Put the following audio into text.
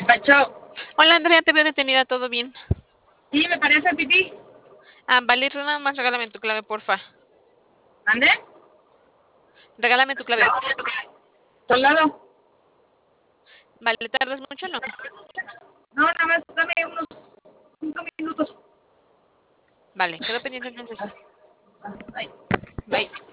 Pacho, Hola Andrea, te veo detenida, ¿todo bien? sí, me parece pipí. Vale, nada más regálame tu clave, porfa. ¿Ande? Regálame tu clave. Soldado. Vale, ¿tardas mucho o no? No, nada más dame unos 5 minutos. Vale, quedo pendiente entonces. Ay. Bye.